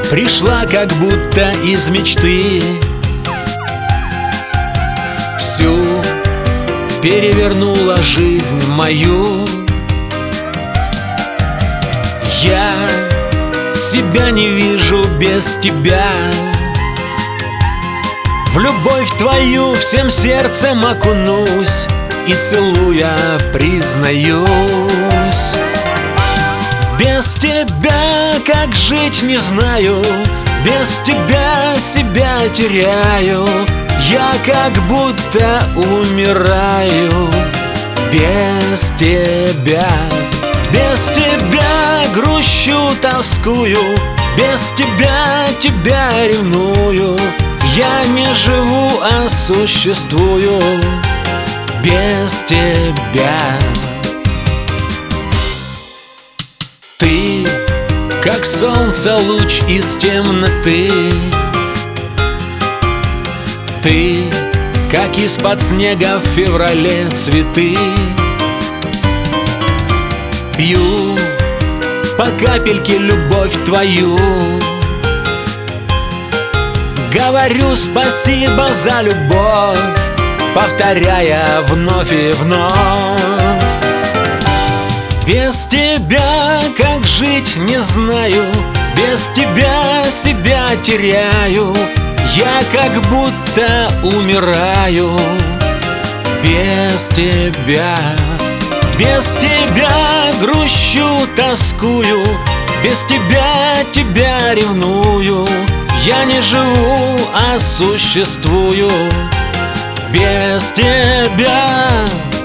Пришла как будто из мечты, всю перевернула жизнь мою. Я себя не вижу без тебя, в любовь твою всем сердцем окунусь и целуя признаюсь: без тебя как жить не знаю, без тебя себя теряю, я как будто умираю. Без тебя, без тебя грущу, тоскую, без тебя ревную, я не живу, а существую. Без тебя ты, как солнце луч из темноты, ты, как из-под снега в феврале цветы. Пью по капельке любовь твою, говорю спасибо за любовь, повторяя вновь и вновь. Без тебя как жить не знаю, без тебя себя теряю, я как будто умираю. Без тебя, без тебя грущу, тоскую, без тебя ревную, я не живу, а существую. Без тебя.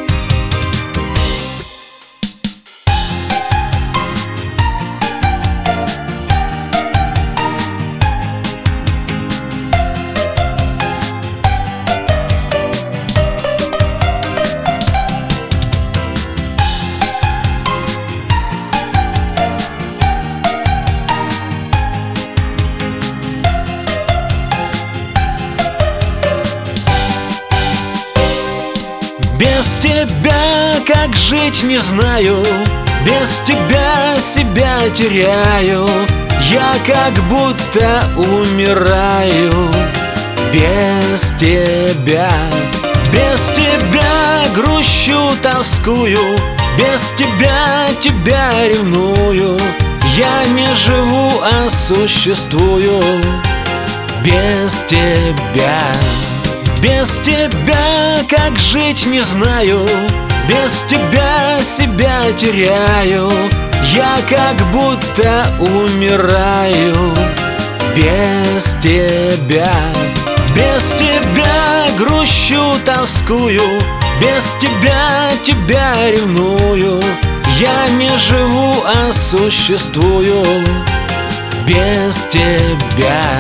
Без тебя как жить не знаю, без тебя себя теряю, я как будто умираю. Без тебя, без тебя грущу, тоскую, без тебя ревную, я не живу, а существую. Без тебя, без тебя как жить не знаю, без тебя себя теряю, я как будто умираю. Без тебя, без тебя грущу, тоскую, без тебя ревную, я не живу, а существую. Без тебя.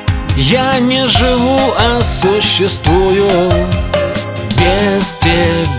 Я не живу, а существую. Без тебя.